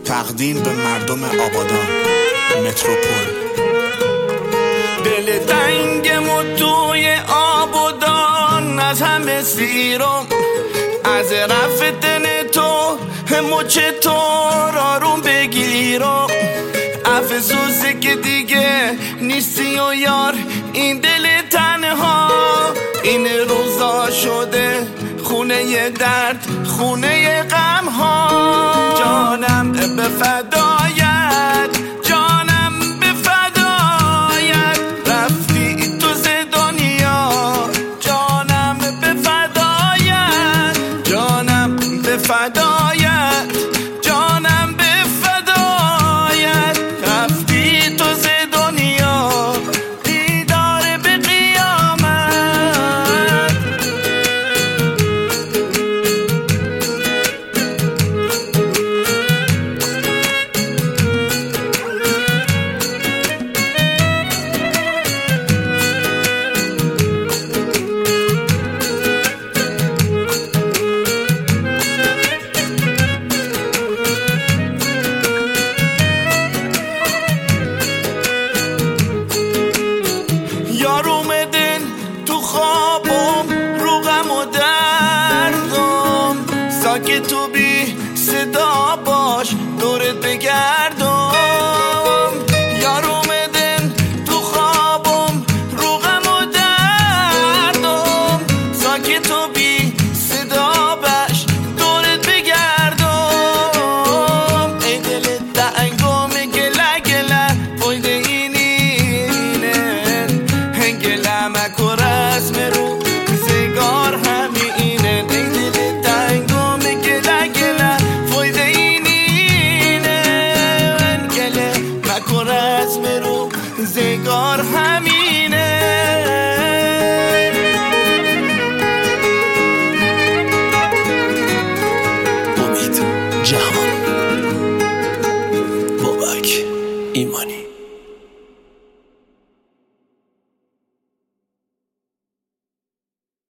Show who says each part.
Speaker 1: تقدیم به مردم آبادان متروپول. دل تنگم و توی آبادان از همه سیرم، از رفتن تو مچ تو آروم بگیرم. افسوسه که دیگه نیستی و یار این دل تنها، این روزا شده خونه درد، خونه غم ها. جانم به فدایت، جانم به فدایت، رفتی تو ز دنیا. جانم به فدایت، جانم به فدایت، جانم به فدایت، رفتی تو ز دنیا. دیدار به قیامت. یار اومدن تو خوابم، رو غم و دردم، ساکت تو بی صدا باش دورت بگردم. یار اومدن تو خوابم، رو غم و دردم، ساکت تو بی صدا باش دورت بگردم. ای دل تنگم گله گله فایده مکو رسم رو زگار همینه. ای دل تنگم گله گله فایده اینه، گله مکو رسم رو زگار همینه.
Speaker 2: امید جهان، بابک ایمانی.